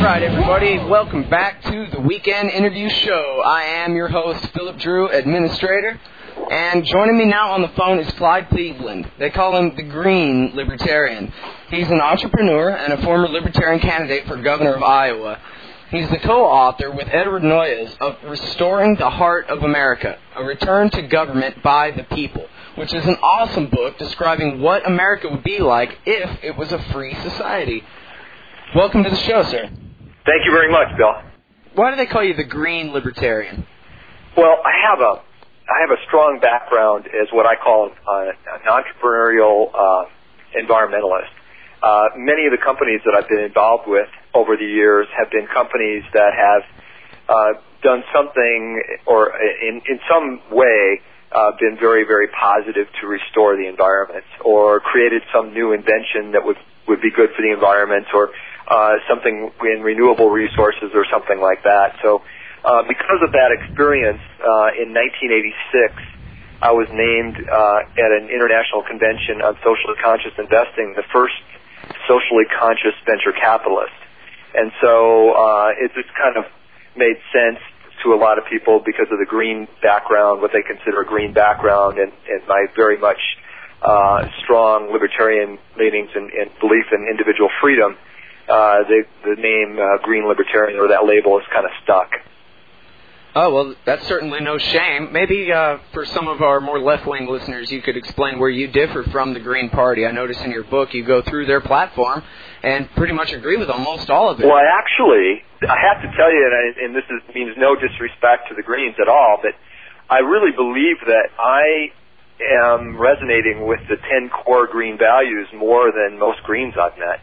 right, everybody, welcome back to the Weekend Interview Show. I am your host, Philip Drew, Administrator, and joining me now on the phone is Clyde Cleveland. They call him the Green Libertarian. He's an entrepreneur and a former Libertarian candidate for governor of Iowa. He's the co-author with Edward Noyes of Restoring the Heart of America, A Return to Government by the People, which is an awesome book describing what America would be like if it was a free society. Welcome to the show, sir. Thank you very much, Bill. Why do they call you the Green Libertarian? Well, I have a strong background as what I call an entrepreneurial environmentalist. Many of the companies that I've been involved with over the years have been companies that have done something or in some way been very, very positive to restore the environment, or created some new invention that would be good for the environment, or something in renewable resources or something like that. So because of that experience, in 1986, I was named at an international convention on socially conscious investing, the first socially conscious venture capitalist. And so it just kind of made sense to a lot of people because of the green background, what they consider a green background, and my very much strong libertarian leanings and belief in individual freedom. The name Green Libertarian, or that label, is kind of stuck. Oh, well, that's certainly no shame. Maybe for some of our more left-wing listeners, you could explain where you differ from the Green Party. I noticed in your book you go through their platform and pretty much agree with almost all of it. Well, I have to tell you, and this means no disrespect to the Greens at all, but I really believe that I am resonating with the 10 core green values more than most Greens I've met.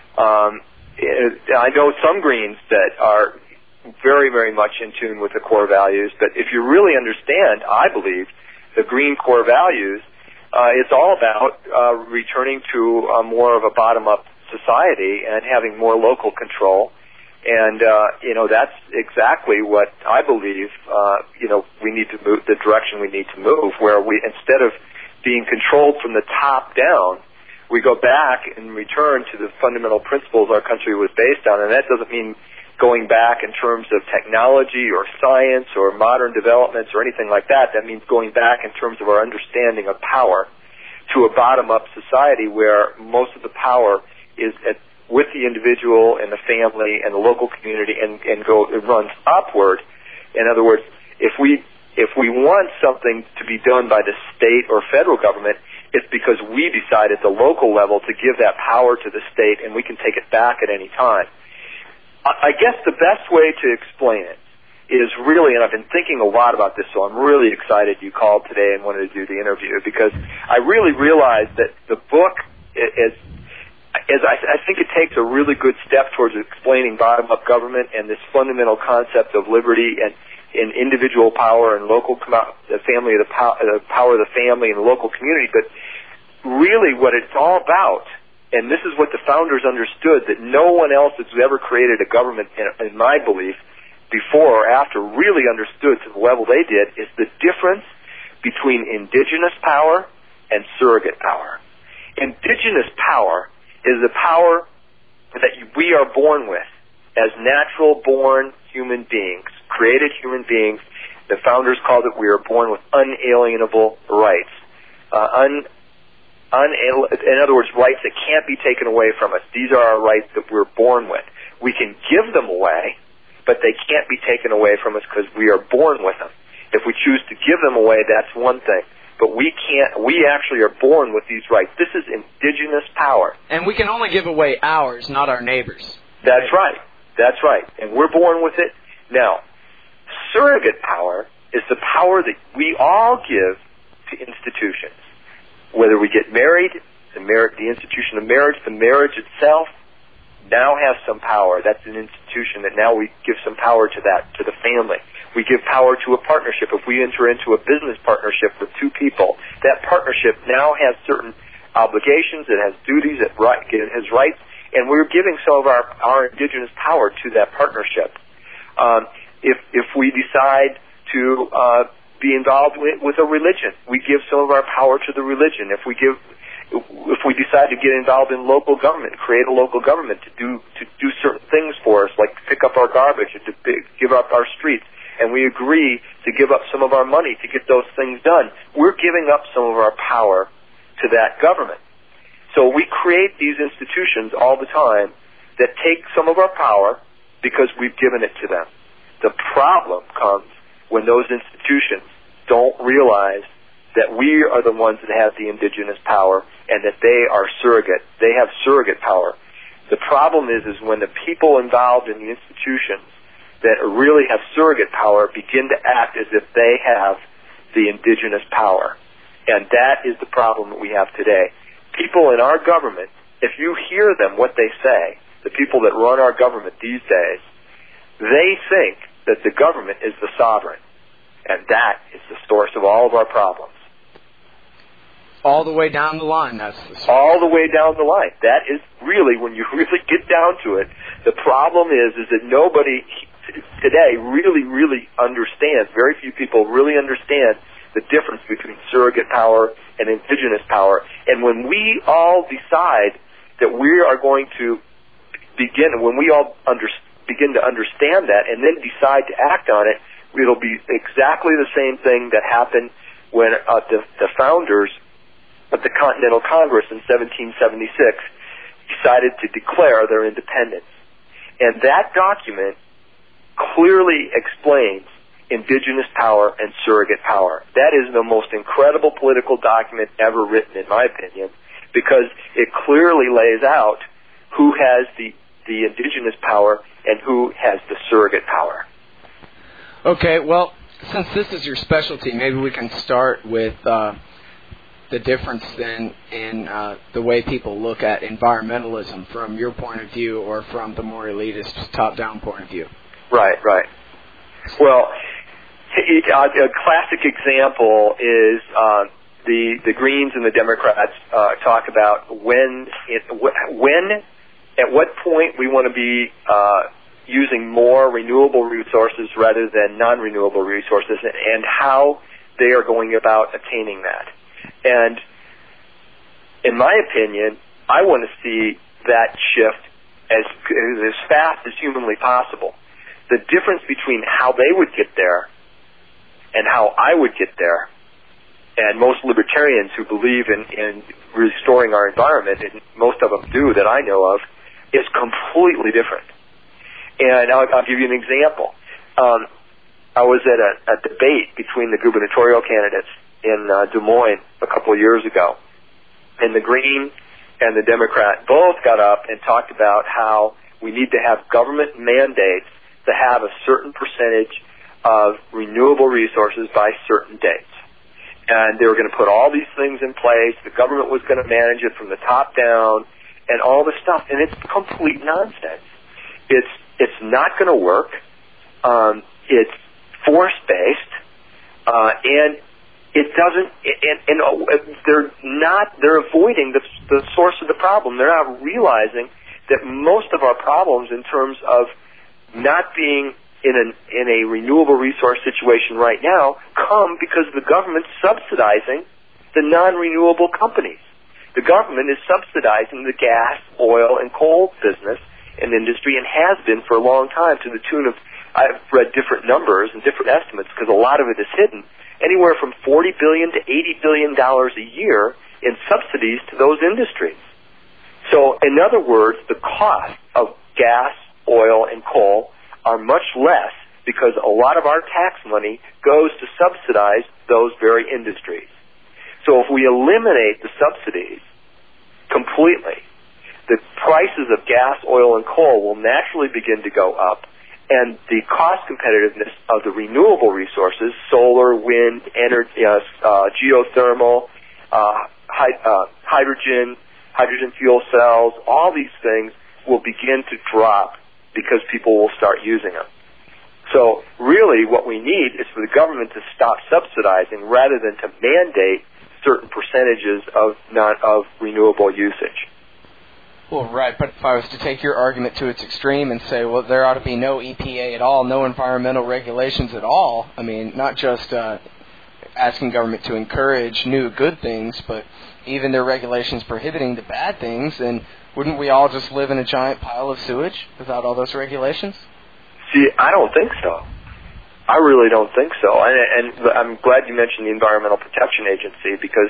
I know some Greens that are very, very much in tune with the core values, but if you really understand, I believe, the green core values, it's all about returning to more of a bottom-up society and having more local control. And, that's exactly what I believe, we need to move, the direction we need to move, where we, instead of being controlled from the top down, we go back and return to the fundamental principles our country was based on. And that doesn't mean going back in terms of technology or science or modern developments or anything like that. That means going back in terms of our understanding of power to a bottom-up society where most of the power is with the individual and the family and the local community, and it runs upward. In other words, if we want something to be done by the state or federal government, it's because we decide at the local level to give that power to the state, and we can take it back at any time. I guess the best way to explain it is really, and I've been thinking a lot about this, so I'm really excited you called today and wanted to do the interview, because I really realized that the book I think it takes a really good step towards explaining bottom-up government and this fundamental concept of liberty and in individual power and local the power of the family and the local community. But really what it's all about, and this is what the founders understood, that no one else has ever created a government, in my belief, before or after, really understood to the level they did, is the difference between indigenous power and surrogate power. Indigenous power is the power that we are born with as natural-born human beings, created human beings. The founders called it we are born with unalienable rights. In other words, rights that can't be taken away from us. These are our rights that we're born with. We can give them away, but they can't be taken away from us because we are born with them. If we choose to give them away, that's one thing. But we can't. We actually are born with these rights. This is indigenous power. And we can only give away ours, not our neighbors. That's right. That's right. And we're born with it. Now, surrogate power is the power that we all give to institutions. Whether we get married, the institution of marriage, the marriage itself now has some power. That's an institution that now we give some power to that, to the family. We give power to a partnership. If we enter into a business partnership with two people, that partnership now has certain obligations, it has duties, it has rights, and we're giving some of our indigenous power to that partnership. If we decide to be involved with a religion, we give some of our power to the religion. If we decide to get involved in local government, create a local government to do certain things for us, like to pick up our garbage and to give up our streets, and we agree to give up some of our money to get those things done, we're giving up some of our power to that government. So we create these institutions all the time that take some of our power because we've given it to them. The problem comes when those institutions don't realize that we are the ones that have the indigenous power and that they are surrogate. They have surrogate power. The problem is when the people involved in the institutions that really have surrogate power begin to act as if they have the indigenous power. And that is the problem that we have today. People in our government, if you hear them, what they say, the people that run our government these days, they think that the government is the sovereign. And that is the source of all of our problems. All the way down the line, that's all the way down the line. That is really, when you really get down to it, the problem is that nobody today really understands, very few people really understand the difference between surrogate power and indigenous power. And when we all decide that we are going to when we all begin to understand that and then decide to act on it, it'll be exactly the same thing that happened when the founders of the Continental Congress in 1776 decided to declare their independence. And that document clearly explains indigenous power and surrogate power. That is the most incredible political document ever written, in my opinion, because it clearly lays out who has the indigenous power and who has the surrogate power. Okay, well, since this is your specialty, maybe we can start with the difference then in the way people look at environmentalism from your point of view or from the more elitist top-down point of view. Right. Well, a classic example is the Greens and the Democrats talk about at what point we want to be using more renewable resources rather than non-renewable resources, and how they are going about attaining that. And in my opinion, I want to see that shift as fast as humanly possible. The difference between how they would get there and how I would get there, and most libertarians who believe in restoring our environment, and most of them do that I know of, is completely different. And I'll give you an example. I was at a debate between the gubernatorial candidates in Des Moines a couple of years ago. And the Green and the Democrat both got up and talked about how we need to have government mandates to have a certain percentage of renewable resources by certain dates. And they were going to put all these things in place. The government was going to manage it from the top down and all this stuff. And it's complete nonsense. It's not going to work. It's force-based. And it doesn't, they're avoiding the source of the problem. They're not realizing that most of our problems in terms of not being in a renewable resource situation right now come because the government's subsidizing the non-renewable companies. The government is subsidizing the gas, oil, and coal business and industry, and has been for a long time, to the tune of, I've read different numbers and different estimates because a lot of it is hidden, anywhere from $40 billion to $80 billion a year in subsidies to those industries. So, in other words, the cost of gas, oil, and coal are much less because a lot of our tax money goes to subsidize those very industries. So if we eliminate the subsidies completely, the prices of gas, oil, and coal will naturally begin to go up, and the cost competitiveness of the renewable resources, solar, wind, energy, geothermal, hydrogen fuel cells, all these things will begin to drop because people will start using them. So really what we need is for the government to stop subsidizing rather than to mandate certain percentages of renewable usage. Well, right, but if I was to take your argument to its extreme and say, well, there ought to be no EPA at all, no environmental regulations at all, I mean, not just asking government to encourage new good things, but even their regulations prohibiting the bad things, and wouldn't we all just live in a giant pile of sewage without all those regulations? See, I don't think so. I really don't think so. And I'm glad you mentioned the Environmental Protection Agency because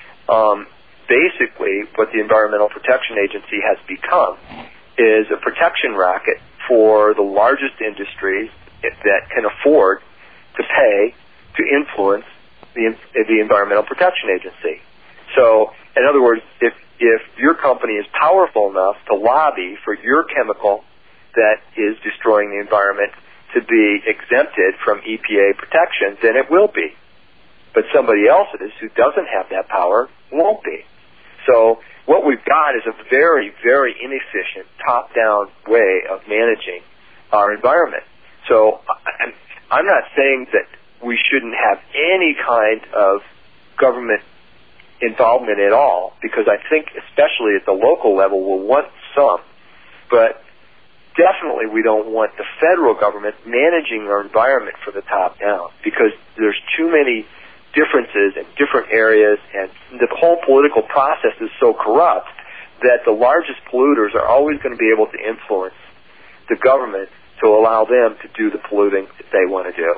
basically what the Environmental Protection Agency has become is a protection racket for the largest industries that can afford to pay to influence the Environmental Protection Agency. So, in other words, if your company is powerful enough to lobby for your chemical that is destroying the environment to be exempted from EPA protection, then it will be. But somebody else who doesn't have that power won't be. So what we've got is a very, very inefficient top-down way of managing our environment. So I'm not saying that we shouldn't have any kind of government involvement at all, because I think especially at the local level we'll want some, but definitely we don't want the federal government managing our environment from the top down, because there's too many differences in different areas, and the whole political process is so corrupt that the largest polluters are always going to be able to influence the government to allow them to do the polluting that they want to do.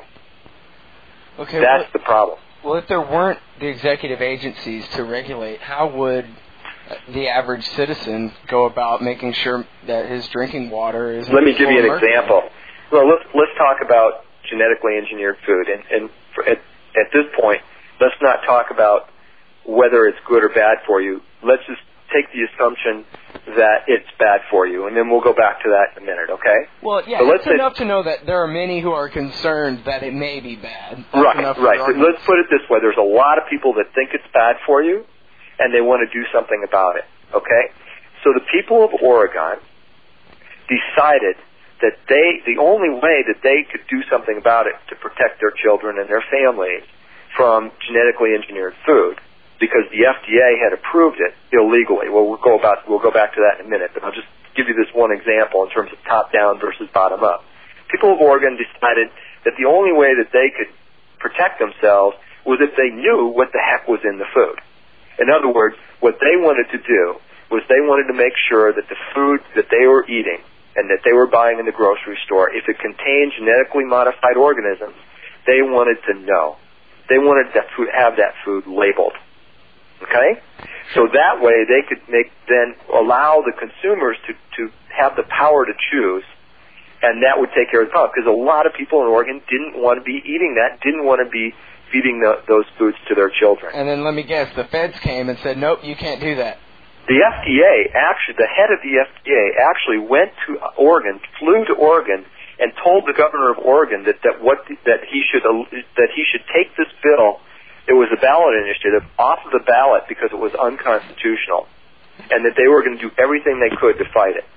Okay, that's the problem. Well, if there weren't the executive agencies to regulate, how would the average citizen go about making sure that his drinking water is... Let me give you an example. Well, let's talk about genetically engineered food. And at this point, let's not talk about whether it's good or bad for you. Let's just take the assumption that it's bad for you, and then we'll go back to that in a minute, okay? Well, yeah, so it's enough to know that there are many who are concerned that it may be bad. Right. Let's put it this way. There's a lot of people that think it's bad for you, and they want to do something about it, okay? So the people of Oregon decided that the only way that they could do something about it to protect their children and their families from genetically engineered food, because the FDA had approved it illegally. Well, we'll go back to that in a minute, but I'll just give you this one example in terms of top-down versus bottom-up. People of Oregon decided that the only way that they could protect themselves was if they knew what the heck was in the food. In other words, what they wanted to do was they wanted to make sure that the food that they were eating and that they were buying in the grocery store, if it contained genetically modified organisms, they wanted to know. They wanted to have that food labeled. Okay? So that way they could then allow the consumers to have the power to choose, and that would take care of the problem. Because a lot of people in Oregon didn't want to be eating that, didn't want to be feeding those foods to their children. And then let me guess, the feds came and said, nope, you can't do that. The FDA, actually, the head of the FDA actually went to Oregon, flew to Oregon, and told the governor of Oregon that he should take this bill. It was a ballot initiative off of the ballot because it was unconstitutional, and that they were going to do everything they could to fight it.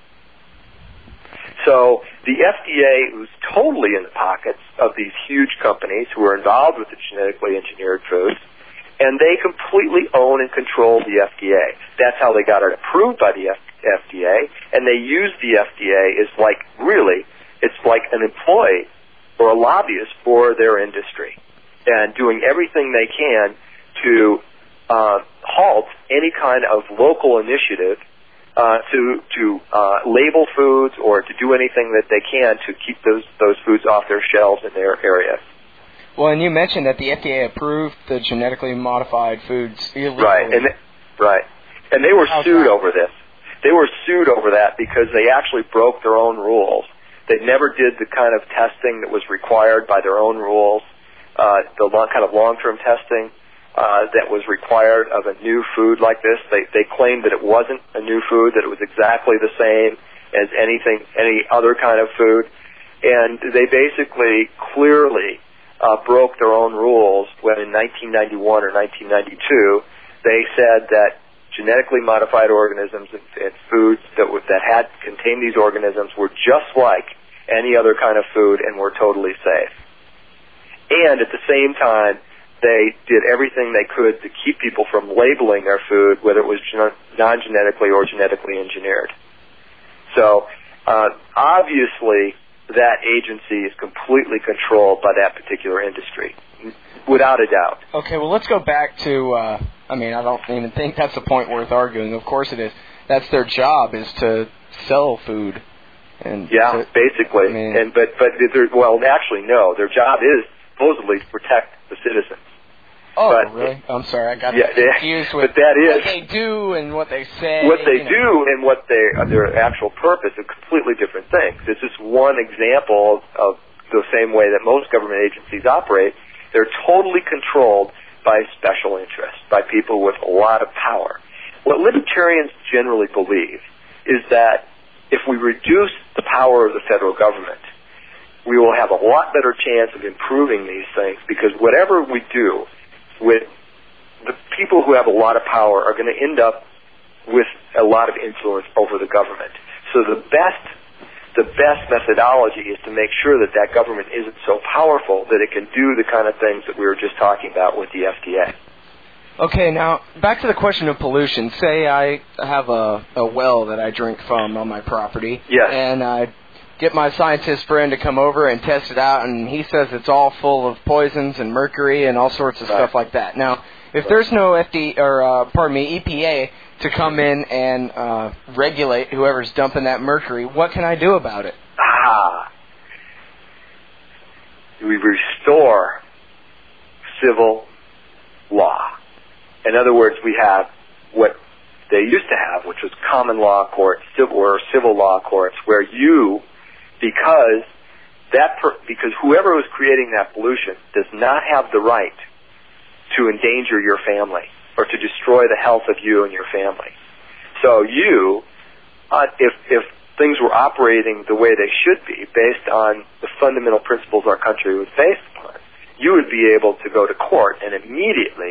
So the FDA was totally in the pockets of these huge companies who were involved with the genetically engineered foods, and they completely own and control the FDA. That's how they got it approved by the FDA, and they use the FDA as it's like an employee or a lobbyist for their industry, and doing everything they can to halt any kind of local initiative to label foods or to do anything that they can to keep those foods off their shelves in their areas. Well, and you mentioned that the FDA approved the genetically modified foods illegally. Right, and they were sued over this. They were sued over that because they actually broke their own rules. They never did the kind of testing that was required by their own rules. The kind of long-term testing that was required of a new food like this. They claimed that it wasn't a new food, that it was exactly the same as any other kind of food. And they basically clearly broke their own rules when in 1991 or 1992 they said that genetically modified organisms and foods that had contained these organisms were just like any other kind of food and were totally safe. And at the same time, they did everything they could to keep people from labeling their food, whether it was non-genetically or genetically engineered. So, obviously, that agency is completely controlled by that particular industry, without a doubt. Okay, well, let's go back to, I don't even think that's a point worth arguing. Of course it is. that's their job, is to sell food. And basically. But actually, no. Their job is supposedly to protect the citizens. Oh, really? I'm sorry, I got confused with what they do and what they say. What they do and what their actual purpose are completely different things. It's just one example of the same way that most government agencies operate. They're totally controlled by special interests, by people with a lot of power. What libertarians generally believe is that if we reduce the power of the federal government, we will have a lot better chance of improving these things, because whatever we do with the people who have a lot of power are going to end up with a lot of influence over the government. So the best methodology is to make sure that that government isn't so powerful that it can do the kind of things that we were just talking about with the FDA. Okay, now, back to the question of pollution. Say I have a well that I drink from on my property. Yes. And I get my scientist friend to come over and test it out, and he says it's all full of poisons and mercury and all sorts of stuff like that. Now, if there's no EPA to come in and regulate whoever's dumping that mercury, what can I do about it? We restore civil law. In other words, we have what they used to have, which was common law courts, civil law courts, where because whoever was creating that pollution does not have the right to endanger your family or to destroy the health of you and your family. So if things were operating the way they should be, based on the fundamental principles our country was based upon, you would be able to go to court and immediately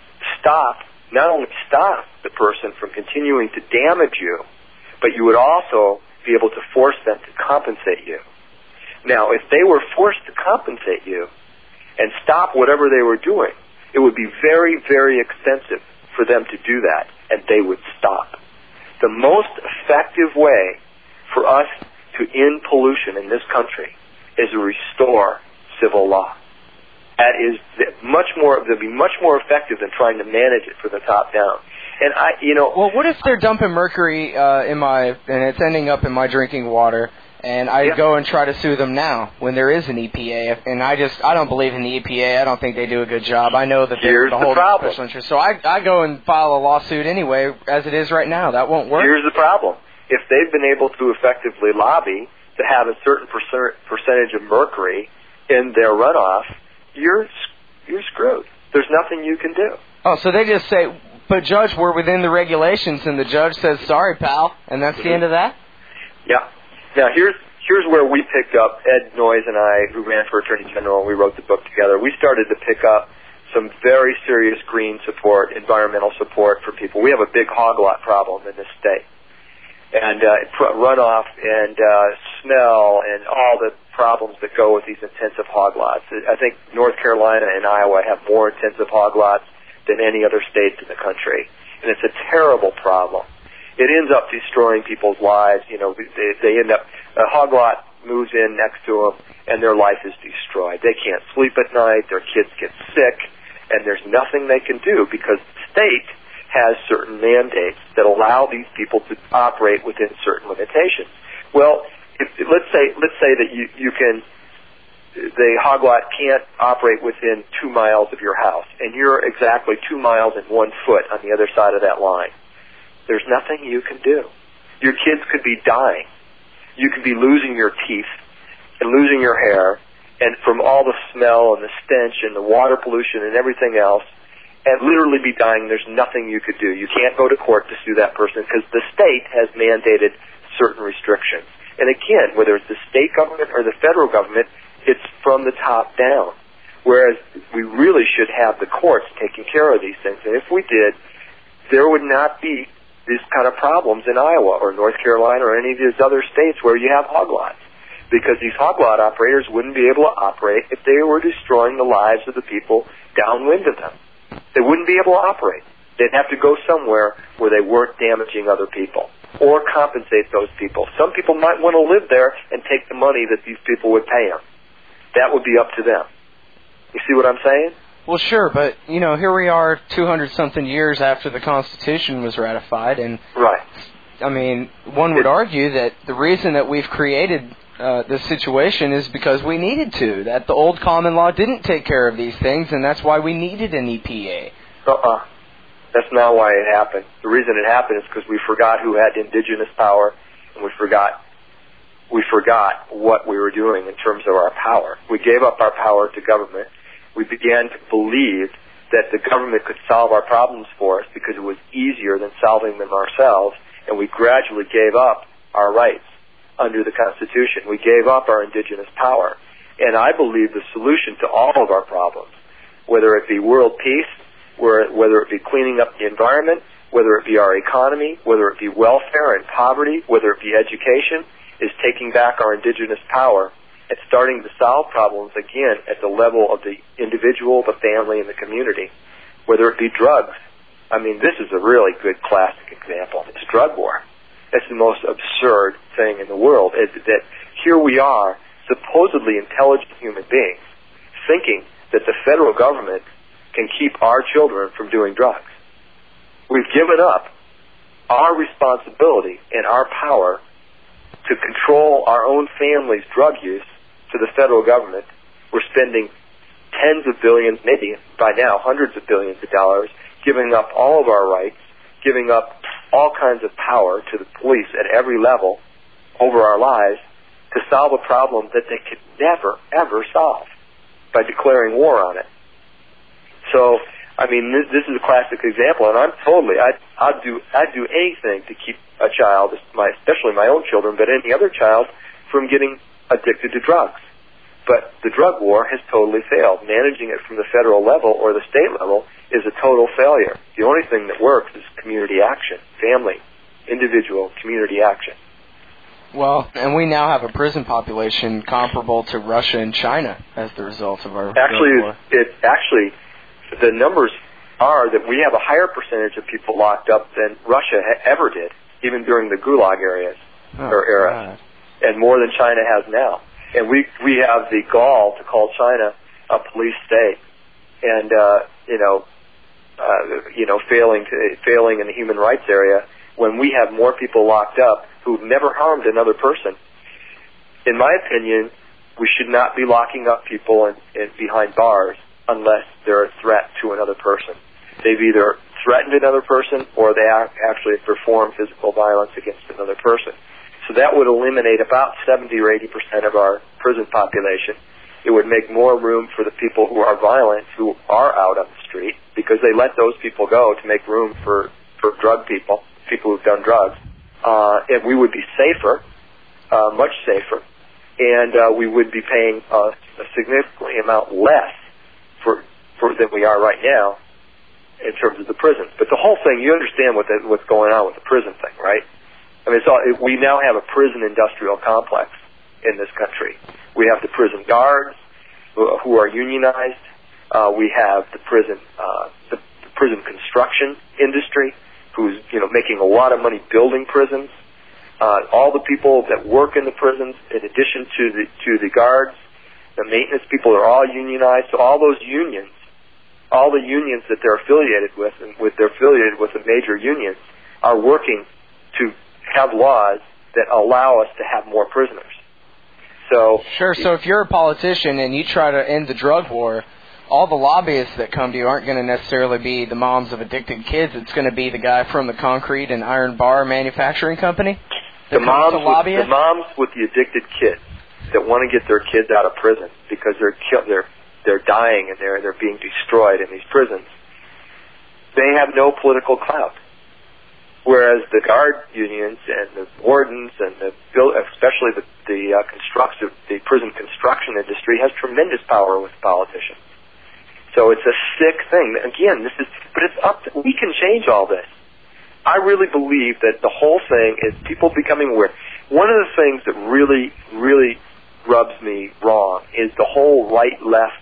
not only stop the person from continuing to damage you, but you would also be able to force them to compensate you. Now, if they were forced to compensate you and stop whatever they were doing, it would be very, very expensive for them to do that, and they would stop. The most effective way for us to end pollution in this country is to restore civil law. That is they'll be much more effective than trying to manage it from the top down. And well, what if they're dumping mercury and it's ending up in my drinking water, and I go and try to sue them now when there is an EPA, and I don't believe in the EPA. I don't think they do a good job. I know that they're the whole special interest. So I go and file a lawsuit anyway, as it is right now. That won't work. Here's the problem. If they've been able to effectively lobby to have a certain percentage of mercury in their runoff, you're screwed. There's nothing you can do. Oh, so they just say, but Judge, we're within the regulations, and the judge says, sorry, pal, and that's the end of that? Yeah. Now, here's where we picked up, Ed Noyes and I, who ran for Attorney General, and we wrote the book together. We started to pick up some very serious green support, environmental support for people. We have a big hog lot problem in this state. And runoff and smell and all the problems that go with these intensive hog lots. I think North Carolina and Iowa have more intensive hog lots than any other states in the country. And it's a terrible problem. It ends up destroying people's lives. They end up, a hog lot moves in next to them, and their life is destroyed. They can't sleep at night, their kids get sick, and there's nothing they can do because the state has certain mandates that allow these people to operate within certain limitations. Well, let's say that the hog lot can't operate within 2 miles of your house, and you're exactly 2 miles and 1 foot on the other side of that line. There's nothing you can do. Your kids could be dying. You could be losing your teeth and losing your hair, and from all the smell and the stench and the water pollution and everything else, and literally be dying. There's nothing you could do. You can't go to court to sue that person because the state has mandated certain restrictions. And again, whether it's the state government or the federal government, it's from the top down. Whereas we really should have the courts taking care of these things. And if we did, there would not be these kind of problems in Iowa or North Carolina or any of these other states where you have hog lots. Because these hog lot operators wouldn't be able to operate if they were destroying the lives of the people downwind of them. They wouldn't be able to operate. They'd have to go somewhere where they weren't damaging other people or compensate those people. Some people might want to live there and take the money that these people would pay them. That would be up to them. You see what I'm saying? Well, sure, but, here we are 200-something years after the Constitution was ratified, and right. I mean, one would argue that the reason that we've created this situation is because we needed to, that the old common law didn't take care of these things, and that's why we needed an EPA. That's not why it happened. The reason it happened is because we forgot who had indigenous power, and we forgot what we were doing in terms of our power. We gave up our power to government. We began to believe that the government could solve our problems for us because it was easier than solving them ourselves, and we gradually gave up our rights under the Constitution. We gave up our indigenous power. And I believe the solution to all of our problems, whether it be world peace, whether it be cleaning up the environment, whether it be our economy, whether it be welfare and poverty, whether it be education, is taking back our indigenous power and starting to solve problems again at the level of the individual, the family, and the community. Whether it be drugs. I mean, this is a really good classic example. It's drug war. It's the most absurd thing in the world, is that here we are, supposedly intelligent human beings, thinking that the federal government can keep our children from doing drugs. We've given up our responsibility and our power to control our own family's drug use to the federal government. We're spending tens of billions, maybe by now hundreds of billions of dollars, giving up all of our rights, giving up all kinds of power to the police at every level over our lives to solve a problem that they could never, ever solve by declaring war on it. So, I mean, this is a classic example, and I'd do anything to keep a child, especially my own children, but any other child, from getting addicted to drugs. But the drug war has totally failed. Managing it from the federal level or the state level is a total failure. The only thing that works is community action, family, individual community action. Well, and we now have a prison population comparable to Russia and China as the result of our drug war. The numbers are that we have a higher percentage of people locked up than Russia ever did, even during the Gulag era, and more than China has now. And we have the gall to call China a police state, and failing in the human rights area when we have more people locked up who've never harmed another person. In my opinion, we should not be locking up people behind bars unless they're a threat to another person. They've either threatened another person or they actually performed physical violence against another person. So that would eliminate about 70 or 80% of our prison population. It would make more room for the people who are violent, who are out on the street, because they let those people go to make room for drug people who've done drugs. And we would be safer, much safer, and we would be paying a significantly amount less for than we are right now in terms of the prisons. But the whole thing, you understand what's going on with the prison thing, right? I mean, we now have a prison industrial complex in this country. We have the prison guards who are unionized. We have the prison construction industry who's making a lot of money building prisons. All the people that work in the prisons, in addition to the guards, the maintenance people, are all unionized. So all those unions, all the unions that they're affiliated with, and they're affiliated with the major unions, are working to have laws that allow us to have more prisoners. So sure. So if you're a politician and you try to end the drug war, all the lobbyists that come to you aren't going to necessarily be the moms of addicted kids. It's going to be the guy from the concrete and iron bar manufacturing company. The moms with the addicted kids that want to get their kids out of prison because they're dying and they're being destroyed in these prisons. They have no political clout. Whereas the guard unions and the wardens and especially the prison construction industry has tremendous power with politicians. So it's a sick thing. Again, but it's we can change all this. I really believe that the whole thing is people becoming aware. One of the things that really, really rubs me wrong is the whole right-left,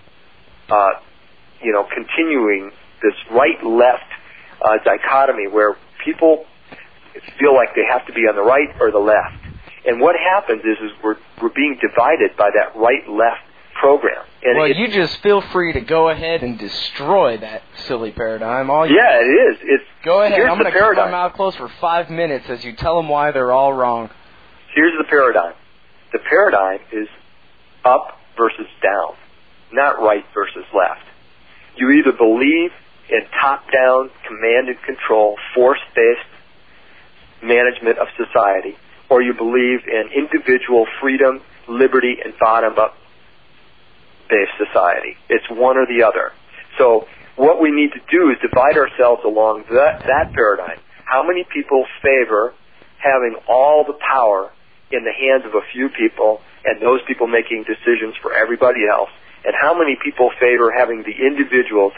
continuing this right-left dichotomy where people feel like they have to be on the right or the left. And what happens is we're being divided by that right-left program. And well, you just feel free to go ahead and destroy that silly paradigm. All you yeah, it is. Go ahead. Here's I'm going to keep paradigm. my mouth closed for 5 minutes as you tell them why they're all wrong. Here's the paradigm. The paradigm is up versus down, not right versus left. You either believe in top-down, command and control, force-based management of society, or you believe in individual freedom, liberty, and bottom-up based society. It's one or the other. So what we need to do is divide ourselves along that paradigm. How many people favor having all the power in the hands of a few people and those people making decisions for everybody else? And how many people favor having the individuals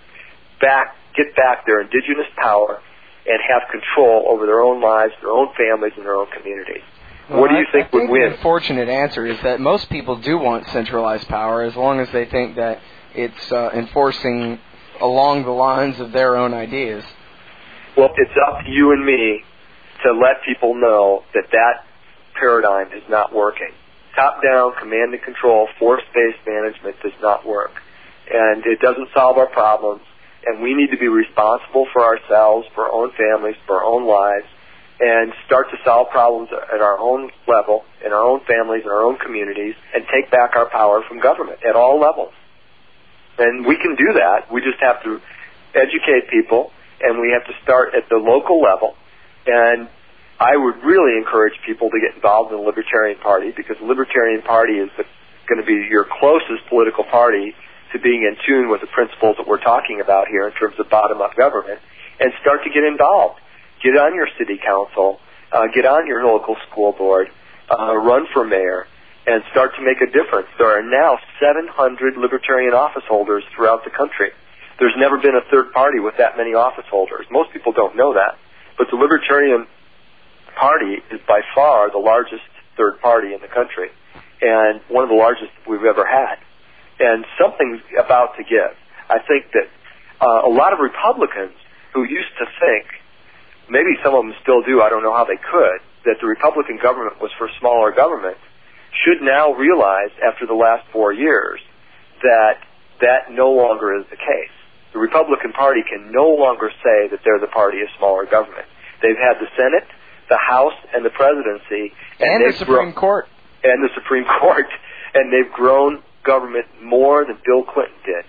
get back their indigenous power and have control over their own lives, their own families, and their own communities? Well, what do you think would win? The unfortunate answer is that most people do want centralized power as long as they think that it's enforcing along the lines of their own ideas. Well, it's up to you and me to let people know that paradigm is not working. Top-down, command and control, force-based management does not work. And it doesn't solve our problems. And we need to be responsible for ourselves, for our own families, for our own lives, and start to solve problems at our own level, in our own families, in our own communities, and take back our power from government at all levels. And we can do that. We just have to educate people, and we have to start at the local level. And I would really encourage people to get involved in the Libertarian Party, because the Libertarian Party is going to be your closest political party to being in tune with the principles that we're talking about here in terms of bottom-up government, and start to get involved. Get on your city council, get on your local school board, run for mayor, and start to make a difference. There are now 700 Libertarian office holders throughout the country. There's never been a third party with that many office holders. Most people don't know that. But the Libertarian Party is by far the largest third party in the country, and one of the largest we've ever had. And something's about to give. I think that a lot of Republicans who used to think, maybe some of them still do, I don't know how they could, that the Republican government was for smaller government, should now realize after the last 4 years that that no longer is the case. The Republican Party can no longer say that they're the party of smaller government. They've had the Senate, the House, and the presidency. And the Supreme Court. And the Supreme Court. And they've grown government more than Bill Clinton did.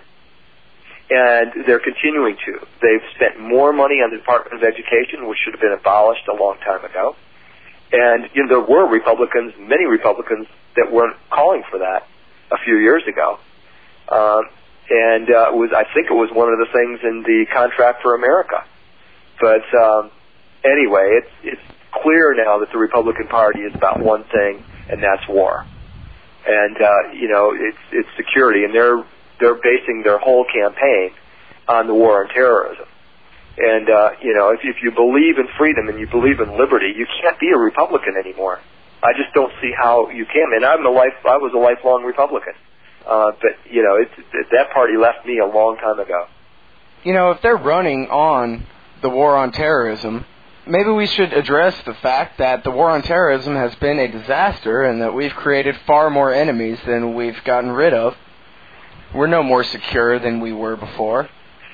And they're continuing to. They've spent more money on the Department of Education, which should have been abolished a long time ago. And there were Republicans, many Republicans, that weren't calling for that a few years ago. I think it was one of the things in the Contract for America. But anyway, it's clear now that the Republican Party is about one thing, and that's war. And it's security, and they're basing their whole campaign on the war on terrorism. And if you believe in freedom and you believe in liberty, you can't be a Republican anymore. I just don't see how you can. And I was a lifelong Republican, but that party left me a long time ago. If they're running on the war on terrorism, maybe we should address the fact that the war on terrorism has been a disaster and that we've created far more enemies than we've gotten rid of. We're no more secure than we were before.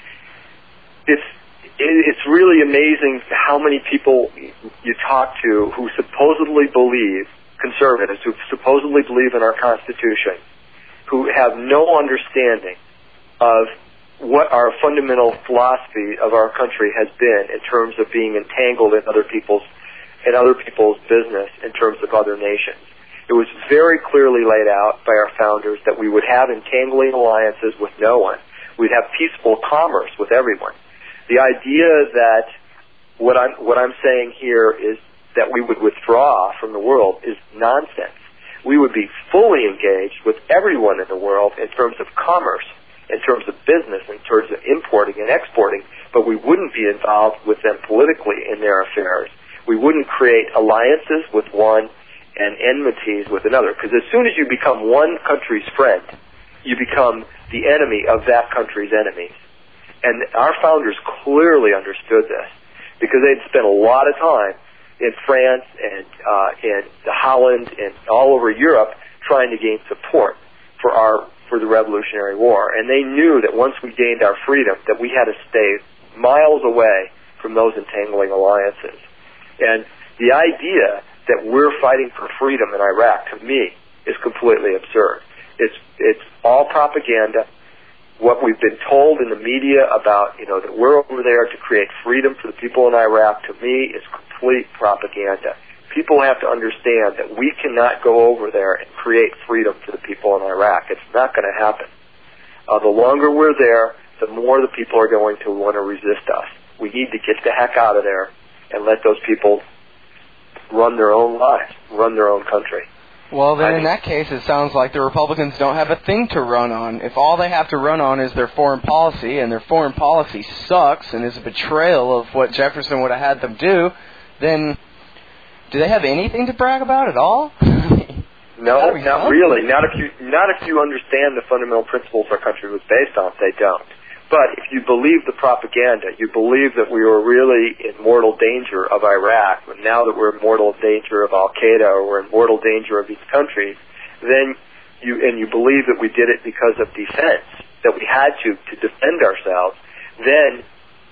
It's really amazing how many people you talk to who supposedly believe, conservatives, who supposedly believe in our Constitution, who have no understanding of what our fundamental philosophy of our country has been in terms of being entangled in other people's business in terms of other nations. It was very clearly laid out by our founders that we would have entangling alliances with no one. We'd have peaceful commerce with everyone. The idea that what I'm saying here is that we would withdraw from the world is nonsense. We would be fully engaged with everyone in the world in terms of commerce, in terms of business, in terms of importing and exporting, but we wouldn't be involved with them politically in their affairs. We wouldn't create alliances with one and enmities with another, because as soon as you become one country's friend, you become the enemy of that country's enemies. And our founders clearly understood this, because they'd spent a lot of time in France and in Holland and all over Europe trying to gain support for for the Revolutionary War, and they knew that once we gained our freedom that we had to stay miles away from those entangling alliances. And the idea that we're fighting for freedom in Iraq, to me, is completely absurd. It's all propaganda. What we've been told in the media about, that we're over there to create freedom for the people in Iraq, to me, is complete propaganda. People have to understand that we cannot go over there and create freedom for the people in Iraq. It's not going to happen. The longer we're there, the more the people are going to want to resist us. We need to get the heck out of there and let those people run their own lives, run their own country. Well, then in that case, it sounds like the Republicans don't have a thing to run on. If all they have to run on is their foreign policy, and their foreign policy sucks and is a betrayal of what Jefferson would have had them do, then do they have anything to brag about at all? No, not really. Not if you understand the fundamental principles our country was based on. They don't. But if you believe the propaganda, you believe that we were really in mortal danger of Iraq, but now that we're in mortal danger of Al-Qaeda, or we're in mortal danger of these countries, then you believe that we did it because of defense, that we had to defend ourselves, then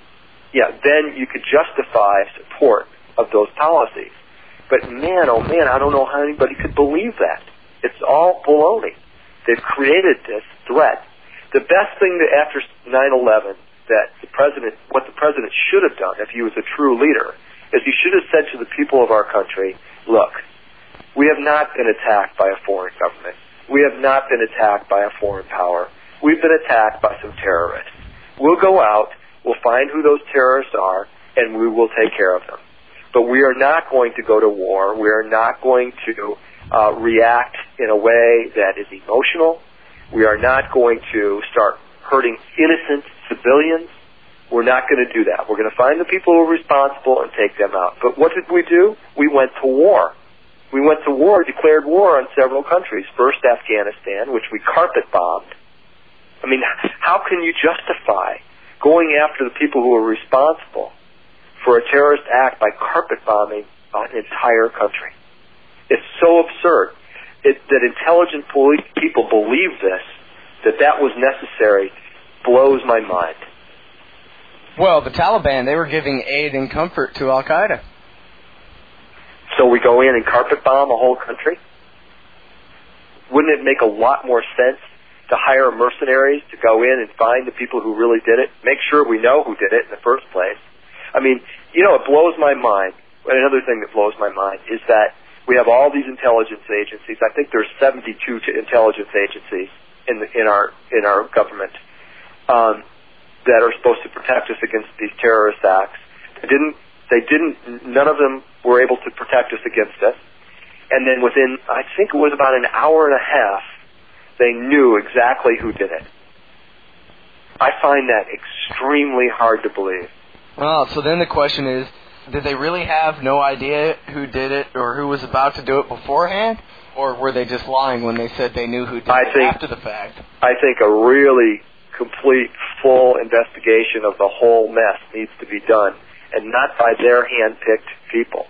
you could justify support of those policies. But man, oh man, I don't know how anybody could believe that. It's all baloney. They've created this threat. The best thing that after 9/11 what the president should have done if he was a true leader is he should have said to the people of our country, look, we have not been attacked by a foreign government. We have not been attacked by a foreign power. We've been attacked by some terrorists. We'll go out, we'll find who those terrorists are, and we will take care of them. But we are not going to go to war. We are not going to react in a way that is emotional. We are not going to start hurting innocent civilians. We're not going to do that. We're going to find the people who are responsible and take them out. But what did we do? We went to war. We went to war, declared war on several countries. First, Afghanistan, which we carpet bombed. I mean, how can you justify going after the people who are responsible for a terrorist act by carpet bombing an entire country? It's so absurd that intelligent people believe that was necessary, blows my mind. Well, the Taliban, they were giving aid and comfort to Al-Qaeda. So we go in and carpet bomb a whole country? Wouldn't it make a lot more sense to hire mercenaries to go in and find the people who really did it? Make sure we know who did it in the first place. I mean, it blows my mind. Another thing that blows my mind is that we have all these intelligence agencies. I think there's 72 intelligence agencies in our government that are supposed to protect us against these terrorist acts. None of them were able to protect us against us. And then within, I think it was about an hour and a half, they knew exactly who did it. I find that extremely hard to believe. Well, so then the question is, did they really have no idea who did it or who was about to do it beforehand? Or were they just lying when they said they knew who did it after the fact? I think a really complete, full investigation of the whole mess needs to be done, and not by their hand-picked people.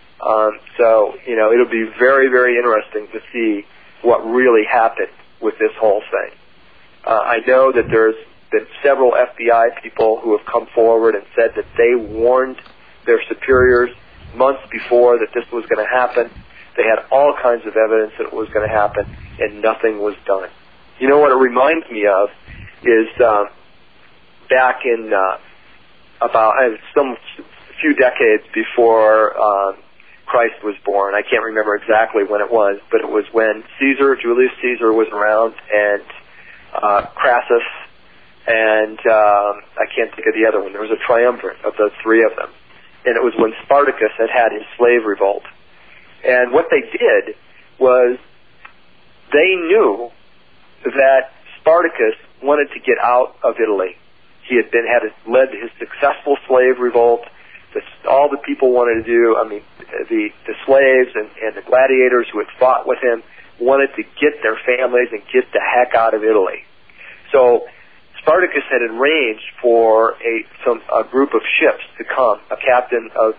So, it'll be very, very interesting to see what really happened with this whole thing. I know that there's been several FBI people who have come forward and said that they warned their superiors months before that this was going to happen. They had all kinds of evidence that it was going to happen, and nothing was done. You know what it reminds me of is back in about some few decades before Christ was born. I can't remember exactly when it was, but it was when Julius Caesar was around, and Crassus, and I can't think of the other one. There was a triumvirate of the three of them. And it was when Spartacus had his slave revolt. And what they did was they knew that Spartacus wanted to get out of Italy. He had led his successful slave revolt. All the people wanted to do, the slaves and the gladiators who had fought with him wanted to get their families and get the heck out of Italy. So Spartacus had arranged for a group of ships to come, a captain of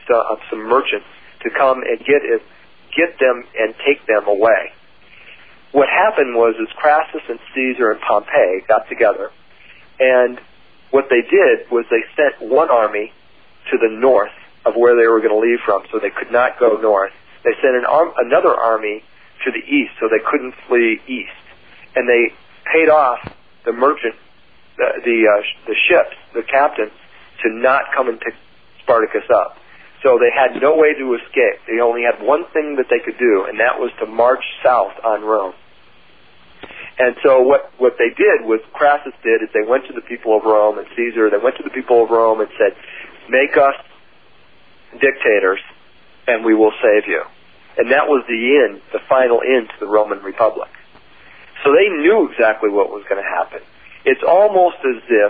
some merchants to come and get them and take them away. what happened was Crassus and Caesar and Pompey got together, and what they did was they sent one army to the north of where they were going to leave from, so they could not go north. They sent another army to the east, so they couldn't flee east, and they paid off the merchant, the ships, the captains, to not come and pick Spartacus up. So they had no way to escape. They only had one thing that they could do, and that was to march south on Rome. And so what they did, what Crassus did, is they went to the people of Rome, and Caesar, they went to the people of Rome and said, make us dictators, and we will save you. And that was the final end to the Roman Republic. So they knew exactly what was going to happen. It's almost as if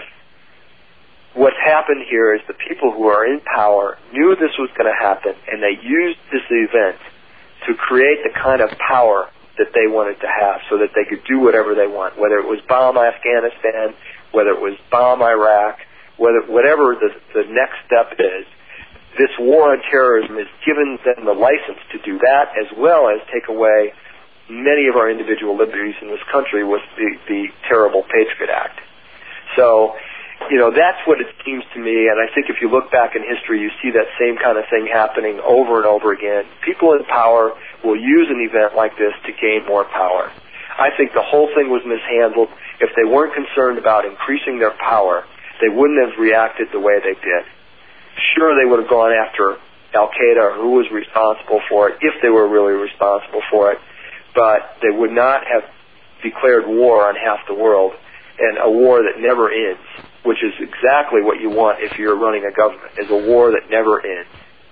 what's happened here is the people who are in power knew this was going to happen, and they used this event to create the kind of power that they wanted to have so that they could do whatever they want, whether it was bomb Afghanistan, whether it was bomb Iraq, whatever the next step is. This war on terrorism has given them the license to do that, as well as take away many of our individual liberties in this country with the terrible Patriot Act. So, that's what it seems to me, and I think if you look back in history, you see that same kind of thing happening over and over again. People in power will use an event like this to gain more power. I think the whole thing was mishandled. If they weren't concerned about increasing their power, they wouldn't have reacted the way they did. Sure, they would have gone after Al-Qaeda or who was responsible for it, if they were really responsible for it, but they would not have declared war on half the world, and a war that never ends, which is exactly what you want if you're running a government, is a war that never ends.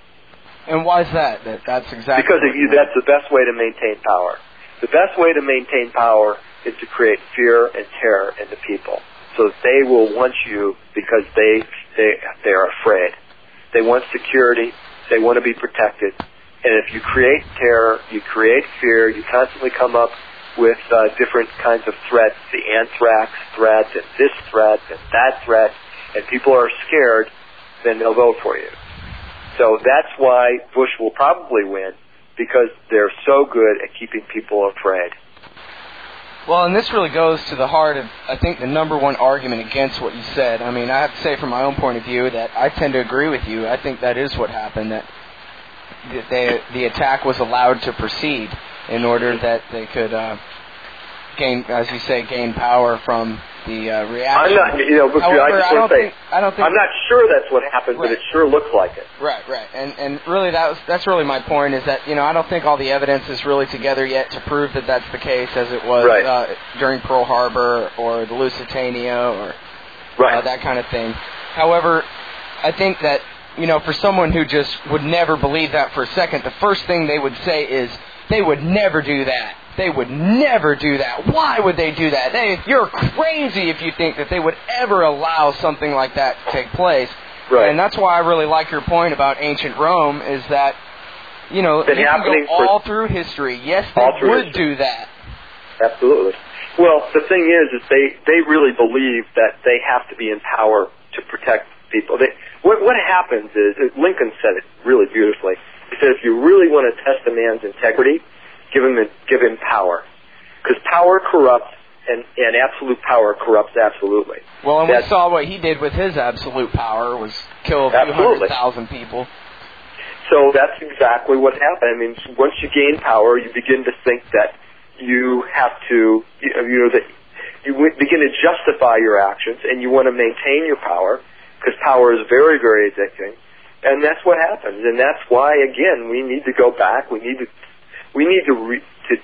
And why is that? That's exactly because that's the best way to maintain power. The best way to maintain power is to create fear and terror in the people, so that they will want you because they are afraid. They want security. They want to be protected. And if you create terror, you create fear, you constantly come up with different kinds of threats, the anthrax threat and this threat and that threat, and people are scared, then they'll vote for you. So that's why Bush will probably win, because they're so good at keeping people afraid. Well, and this really goes to the heart of, I think, the number one argument against what you said. I mean, I have to say from my own point of view that I tend to agree with you. I think that is what happened, that the attack was allowed to proceed in order that they could gain, as you say, gain power from the reaction. However, I don't think I'm not sure that's what happened, right. But it sure looks like it. Right. And really that's really my point, is that, I don't think all the evidence is really together yet to prove that that's the case, as it was during Pearl Harbor or the Lusitania or that kind of thing. However, I think that, for someone who just would never believe that for a second, the first thing they would say is, they would never do that. They would never do that. Why would they do that? You're crazy if you think that they would ever allow something like that to take place. Right. And that's why I really like your point about ancient Rome, is that, you can go all through history. Yes, they would do that. Absolutely. Well, the thing is they really believe that they have to be in power to protect people. What happens is, Lincoln said it really beautifully. He said, if you really want to test a man's integrity, give him power, because power corrupts, and absolute power corrupts absolutely. Well, and we saw what he did with his absolute power, was kill a few 100,000 people. So that's exactly what happened. I mean, once you gain power, you begin to think that you have to, that you begin to justify your actions, and you want to maintain your power, because power is very, very addicting. And that's what happens, and that's why, again, we need to go back. We need to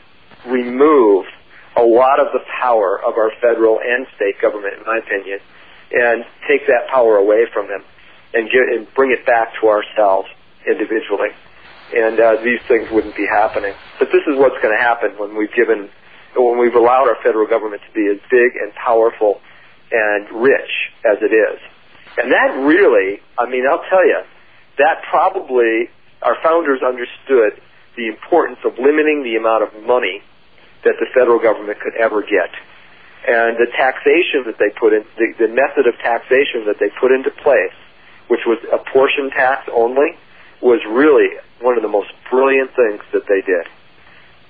remove a lot of the power of our federal and state government, in my opinion, and take that power away from them and bring it back to ourselves individually. And these things wouldn't be happening. But this is what's going to happen when we've allowed our federal government to be as big and powerful and rich as it is. And that really, I'll tell you, that probably our founders understood the importance of limiting the amount of money that the federal government could ever get. And the taxation that they put in, the method of taxation that they put into place, which was a portion tax only, was really one of the most brilliant things that they did.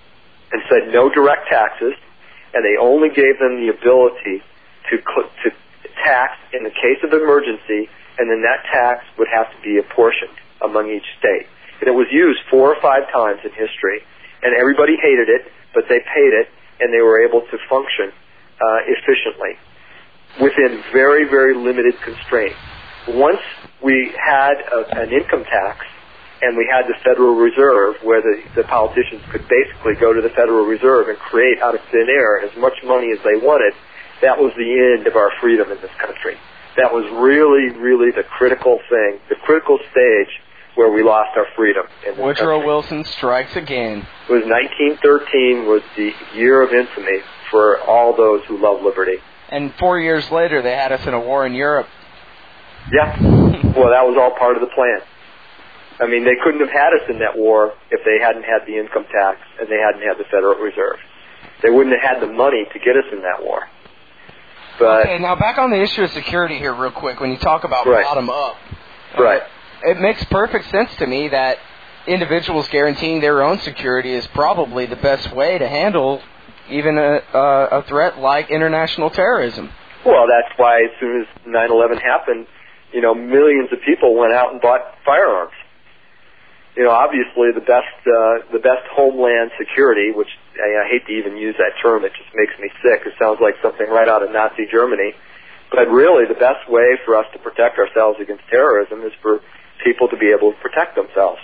and said no direct taxes, and they only gave them the ability to tax in the case of emergency, and then that tax would have to be apportioned among each state. And it was used 4 or 5 times in history, and everybody hated it, but they paid it, and they were able to function efficiently within very, very limited constraints. Once we had an income tax, and we had the Federal Reserve, where the politicians could basically go to the Federal Reserve and create out of thin air as much money as they wanted, that was the end of our freedom in this country. That was really, really the critical thing, the critical stage where we lost our freedom in this Woodrow country. Wilson strikes again. It was 1913 was the year of infamy for all those who love liberty. And 4 years later, they had us in a war in Europe. Yeah. Well, that was all part of the plan. I mean, they couldn't have had us in that war if they hadn't had the income tax and they hadn't had the Federal Reserve. They wouldn't have had the money to get us in that war. But okay, now back on the issue of security here real quick. When you talk about right. bottom up, right. It makes perfect sense to me that individuals guaranteeing their own security is probably the best way to handle even a threat like international terrorism. Well, that's why as soon as 9/11 happened, millions of people went out and bought firearms. Obviously the best homeland security, which I hate to even use that term, it just makes me sick. It sounds like something right out of Nazi Germany. But really the best way for us to protect ourselves against terrorism is for people to be able to protect themselves.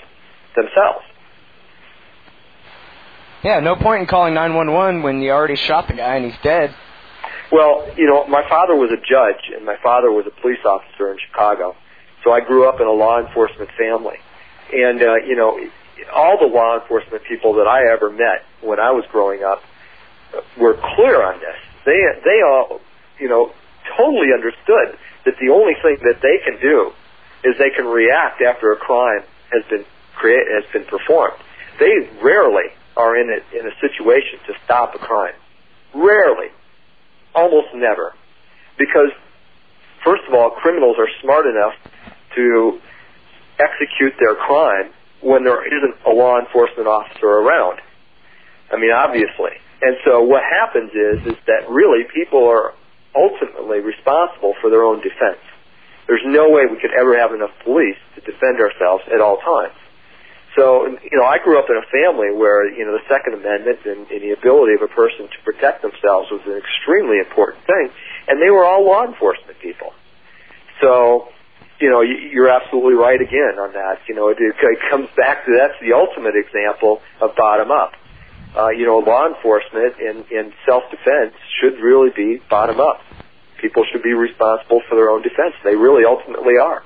Yeah, no point in calling 911 when you already shot the guy and he's dead. Well, my father was a judge and my father was a police officer in Chicago. So I grew up in a law enforcement family. And, all the law enforcement people that I ever met when I was growing up were clear on this. They all, totally understood that the only thing that they can do is they can react after a crime has been performed. They rarely are in a situation to stop a crime. Rarely. Almost never. Because, first of all, criminals are smart enough to execute their crime when there isn't a law enforcement officer around. I mean, obviously. And so what happens is that really people are ultimately responsible for their own defense. There's no way we could ever have enough police to defend ourselves at all times. So, I grew up in a family where, the Second Amendment and the ability of a person to protect themselves was an extremely important thing, and they were all law enforcement people. So, you're absolutely right again on that. It comes back to that's the ultimate example of bottom up. Law enforcement and self-defense should really be bottom up. People should be responsible for their own defense. They really ultimately are.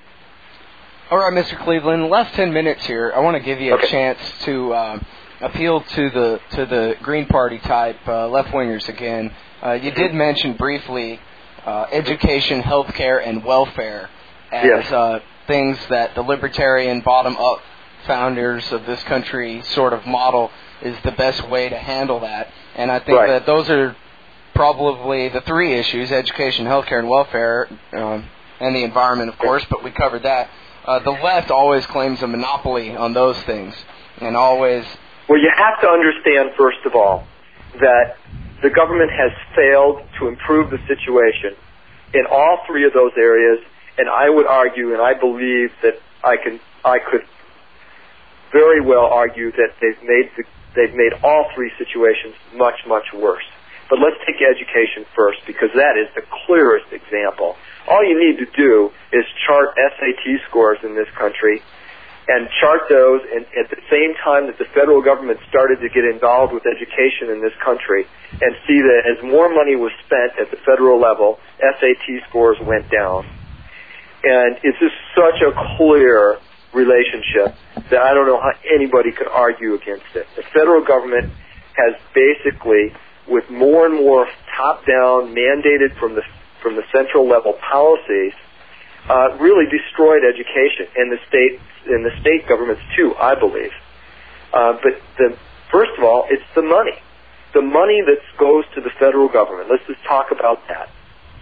All right, Mr. Cleveland, last 10 minutes here. I want to give you a chance to appeal to the Green Party type left-wingers again. You did mention briefly education, healthcare, and welfare as things that the libertarian bottom-up founders of this country sort of model is the best way to handle that. And I think that those are probably the three issues: education, healthcare, and welfare, and the environment, of course, but we covered that. The left always claims a monopoly on those things, and always... Well, you have to understand, first of all, that the government has failed to improve the situation in all three of those areas, and I would argue, and I believe that I could very well argue that they've made all three situations much, much worse. But let's take education first, because that is the clearest example. All you need to do is chart SAT scores in this country and chart those, and at the same time that the federal government started to get involved with education in this country, and see that as more money was spent at the federal level, SAT scores went down. And it's just such a clear relationship that I don't know how anybody could argue against it. The federal government has basically, with more and more top-down, mandated from the central level policies, really destroyed education, and the state governments too, I believe. But first of all, it's the money that goes to the federal government. Let's just talk about that.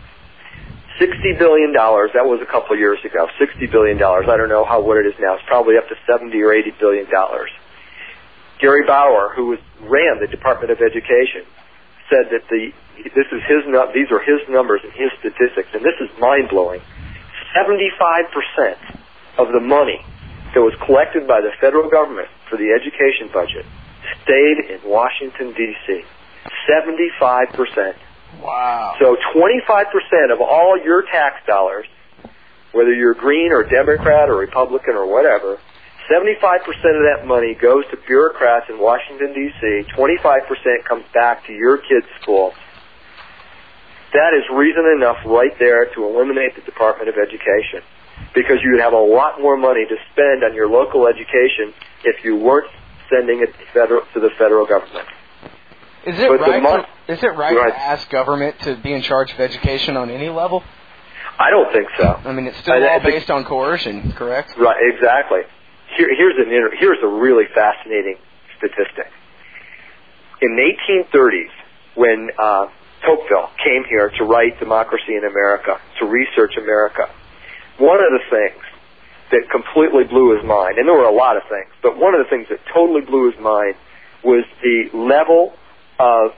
$60 billion. That was a couple of years ago. $60 billion. I don't know what it is now. It's probably up to $70 or $80 billion. Gary Bauer, who ran the Department of Education, said that these are his numbers and his statistics, and this is mind-blowing. 75% of the money that was collected by the federal government for the education budget stayed in Washington, D.C. 75%. Wow. So 25% of all your tax dollars, whether you're green or Democrat or Republican or whatever, 75% of that money goes to bureaucrats in Washington, D.C. 25% comes back to your kid's school. That is reason enough right there to eliminate the Department of Education, because you would have a lot more money to spend on your local education if you weren't sending it to the federal government. Is it right to ask government to be in charge of education on any level? I don't think so. I mean, it's still all based on coercion, correct? Right, exactly. Here's a really fascinating statistic. In the 1830s, when Tocqueville came here to write Democracy in America, to research America, one of the things that completely blew his mind, and there were a lot of things, but one of the things that totally blew his mind was the level of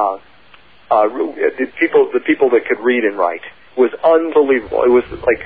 the people that could read and write was unbelievable. It was like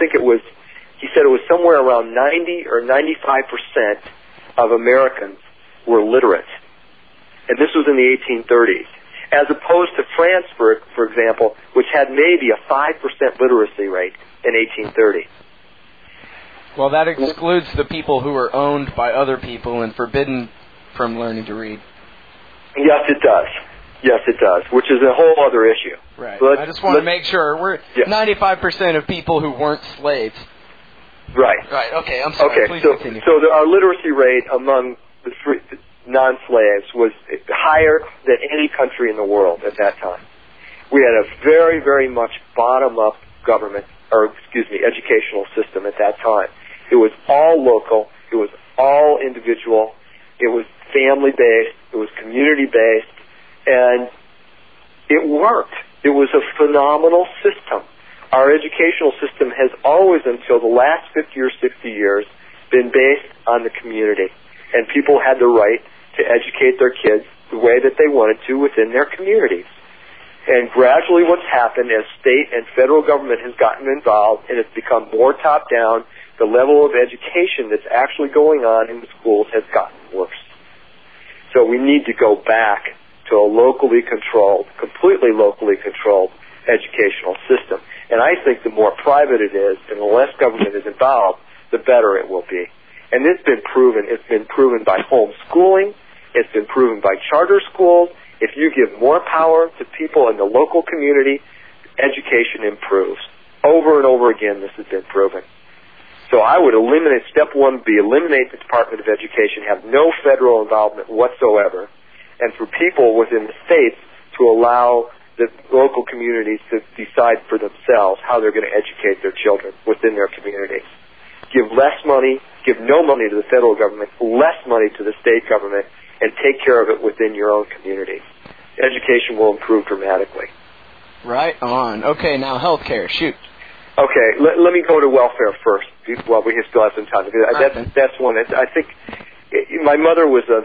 he said it was somewhere around 90 or 95% of Americans were literate, and this was in the 1830s, as opposed to France, for example, which had maybe a 5% literacy rate in 1830. Well, that excludes the people who are owned by other people and forbidden from learning to read. Yes, it does. Yes, it does, which is a whole other issue. Right. I just want to make sure. We're 95% of people who weren't slaves. Right. Right. Okay, I'm sorry. Okay, please continue. So our literacy rate among the non-slaves was higher than any country in the world at that time. We had a very, very much bottom-up educational system at that time. It was all local. It was all individual. It was family-based. It was community-based. And it worked. It was a phenomenal system. Our educational system has always, until the last 50 or 60 years, been based on the community. And people had the right to educate their kids the way that they wanted to within their communities. And gradually what's happened as state and federal government has gotten involved and it's become more top-down, the level of education that's actually going on in the schools has gotten worse. So we need to go back to a completely locally controlled educational system. And I think the more private it is and the less government is involved, the better it will be. And it's been proven. It's been proven by homeschooling. It's been proven by charter schools. If you give more power to people in the local community, education improves. Over and over again, this has been proven. So I would step one would be eliminate the Department of Education, have no federal involvement whatsoever, and for people within the states to allow the local communities to decide for themselves how they're going to educate their children within their communities. Give less money, give no money to the federal government, less money to the state government, and take care of it within your own community. Education will improve dramatically. Right on. Okay, now healthcare. Shoot. Okay, let me go to welfare first. Well, we still have some time. That's one. I think my mother was in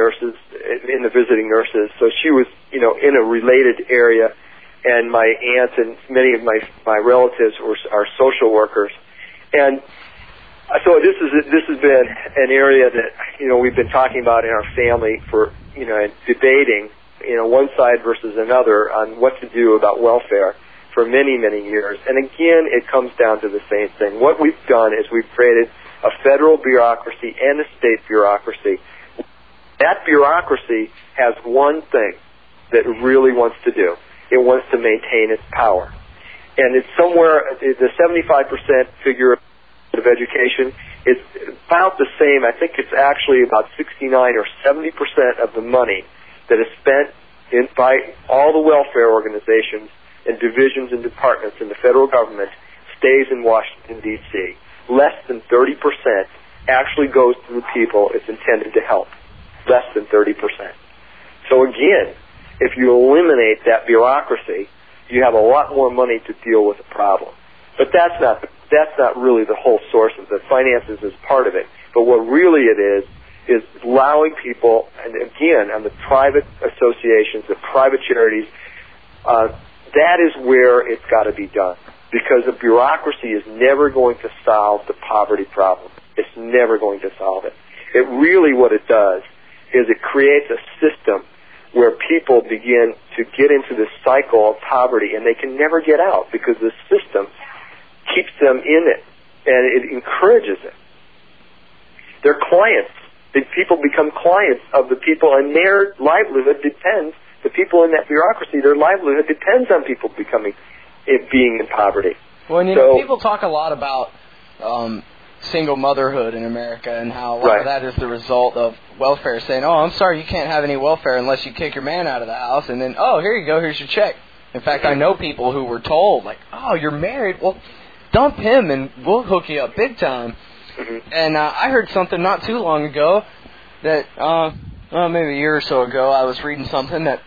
the visiting nurses, so she was, in a related area, and my aunt and many of my relatives are social workers, and so this has been an area that we've been talking about in our family for and debating one side versus another on what to do about welfare for many, many years. And again, it comes down to the same thing. What we've done is we've created a federal bureaucracy and a state bureaucracy. That bureaucracy has one thing that it really wants to do. It wants to maintain its power. And it's somewhere, the 75% figure of education is about the same. I think it's actually about 69 or 70% of the money that is spent by all the welfare organizations and divisions and departments in the federal government stays in Washington, D.C. Less than 30% actually goes to the people it's intended to help. Less than 30%. So again, if you eliminate that bureaucracy, you have a lot more money to deal with the problem. But that's not really the whole source of the finances is part of it. But what really it is is allowing people, and again, on the private associations, the private charities, that is where it's got to be done. Because the bureaucracy is never going to solve the poverty problem. It's never going to solve it. It really, what it does is it creates a system where people begin to get into this cycle of poverty, and they can never get out because the system keeps them in it, and it encourages it. They're clients. The people become clients of the people, and their livelihood depends, the people in that bureaucracy, their livelihood depends on people being in poverty. Well, and know, people talk a lot about single motherhood in America and how a lot of that is the result of welfare, saying, oh, I'm sorry, you can't have any welfare unless you kick your man out of the house, and then, oh, here you go, here's your check. In fact, I know people who were told, like, oh, you're married, well, dump him and we'll hook you up big time. Mm-hmm. And I heard something not too long ago that, maybe a year or so ago, I was reading something that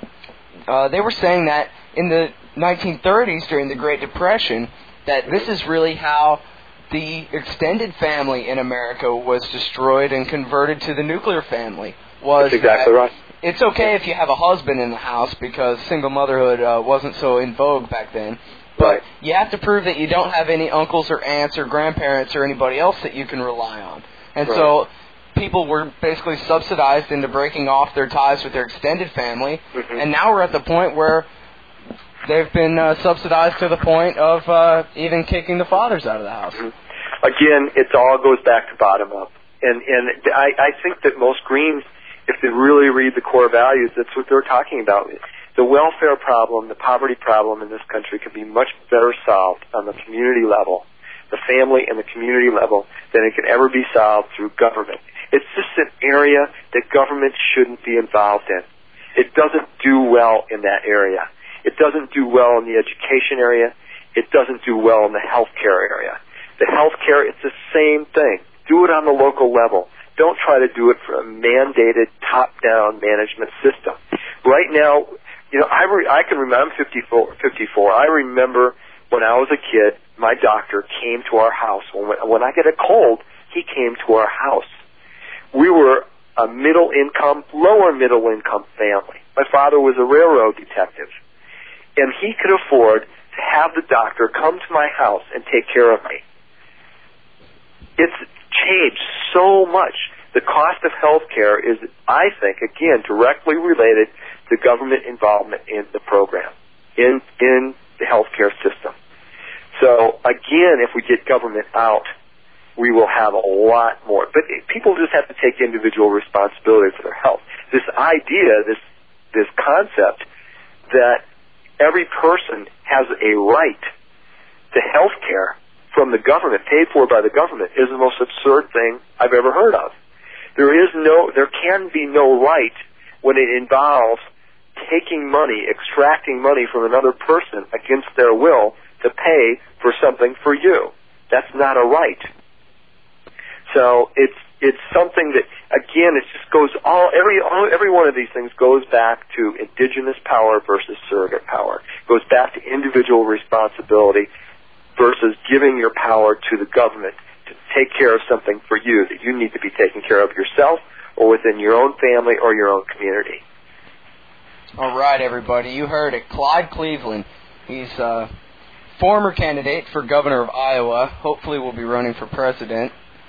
they were saying that in the 1930s, during the Great Depression, that this is really how the extended family in America was destroyed and converted to the nuclear family. That's exactly right. It's okay if you have a husband in the house because single motherhood wasn't so in vogue back then. But you have to prove that you don't have any uncles or aunts or grandparents or anybody else that you can rely on. And so people were basically subsidized into breaking off their ties with their extended family. Mm-hmm. And now we're at the point where they've been subsidized to the point of even kicking the fathers out of the house. Mm-hmm. Again, it all goes back to bottom up. And I think that most Greens, if they really read the core values, that's what they're talking about. The welfare problem, the poverty problem in this country can be much better solved on the community level, the family and the community level, than it can ever be solved through government. It's just an area that government shouldn't be involved in. It doesn't do well in that area. It doesn't do well in the education area. It doesn't do well in the healthcare area. The healthcare, it's the same thing. Do it on the local level. Don't try to do it for a mandated top-down management system. Right now, I can remember, I'm 54. I remember when I was a kid, my doctor came to our house. When I get a cold, he came to our house. We were a lower middle income family. My father was a railroad detective. And he could afford to have the doctor come to my house and take care of me. It's changed so much. The cost of health care is, I think, again, directly related to government involvement in the program, in the health care system. So, again, if we get government out, we will have a lot more. But people just have to take individual responsibility for their health. This idea, this concept that every person has a right to health care from the government, paid for by the government, is the most absurd thing I've ever heard of. There can be no right when it involves taking money, extracting money from another person against their will to pay for something for you. That's not a right. So it's something that, again, it just goes every one of these things goes back to indigenous power versus surrogate power. It goes back to individual responsibility versus giving your power to the government to take care of something for you that you need to be taking care of yourself or within your own family or your own community. All right, everybody, you heard it. Clyde Cleveland. He's a former candidate for governor of Iowa. Hopefully will be running for president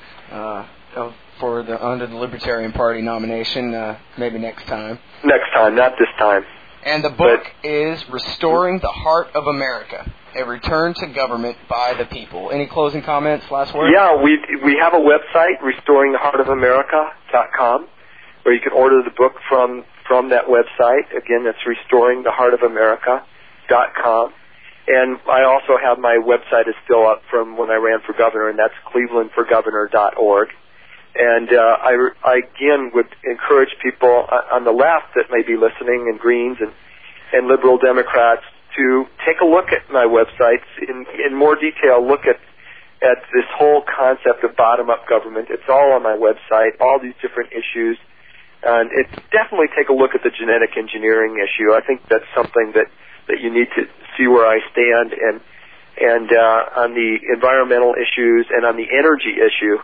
under the Libertarian Party nomination maybe next time. Next time, not this time. And the book is Restoring the Heart of America, a return to government by the people. Any closing comments, last word? Yeah, we have a website, restoringtheheartofamerica.com, where you can order the book from that website. Again, that's restoringtheheartofamerica.com. And I also have my website is still up from when I ran for governor, and that's clevelandforgovernor.org. And I again would encourage people on the left that may be listening, and Greens and liberal Democrats, to take a look at my websites in more detail. Look at this whole concept of bottom-up government. It's all on my website, all these different issues. And definitely take a look at the genetic engineering issue. I think that's something that you need to see where I stand, and on the environmental issues and on the energy issue.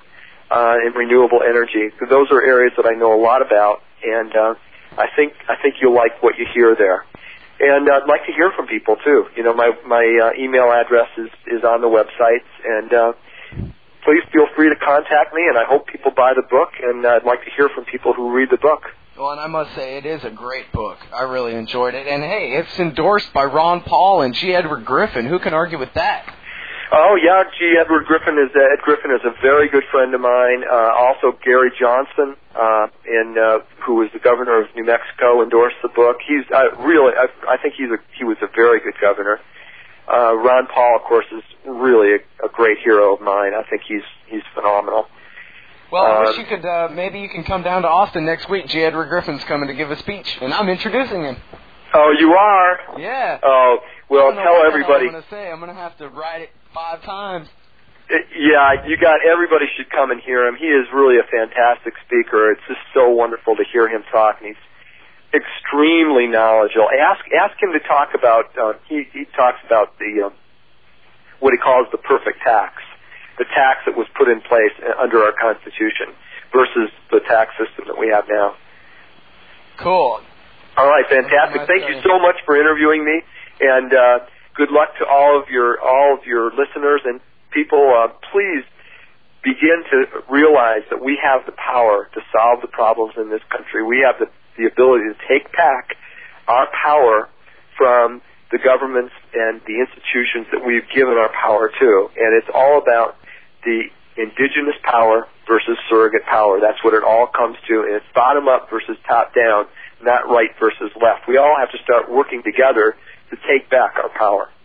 and renewable energy. So those are areas that I know a lot about, and I think you'll like what you hear there. And I'd like to hear from people too. You know, my email address is on the website, and please feel free to contact me. And I hope people buy the book, and I'd like to hear from people who read the book. Well, and I must say, it is a great book. I really enjoyed it. And, hey, it's endorsed by Ron Paul and G. Edward Griffin. Who can argue with that? Oh, yeah, Ed Griffin is a very good friend of mine. Also, Gary Johnson, who was the governor of New Mexico, endorsed the book. He's I think he was a very good governor. Ron Paul, of course, is really a great hero of mine. I think he's phenomenal. Well, I wish you could, maybe you can come down to Austin next week. G. Edward Griffin's coming to give a speech, and I'm introducing him. Oh, you are? Yeah. Oh, well, tell everybody. I'm going to have to write it 5 times. Yeah, everybody should come and hear him. He is really a fantastic speaker. It's just so wonderful to hear him talk, and he's extremely knowledgeable. Ask him to talk about, he talks about the, what he calls the perfect tax. The tax that was put in place under our Constitution versus the tax system that we have now. Cool. All right, fantastic. Thank you so much for interviewing me, and good luck to all of your listeners and people. Please begin to realize that we have the power to solve the problems in this country. We have the ability to take back our power from the governments and the institutions that we've given our power to, and it's all about the indigenous power versus surrogate power. That's what it all comes to, and it's bottom up versus top down, not right versus left. We all have to start working together to take back our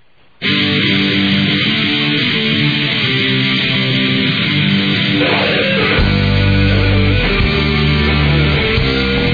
power.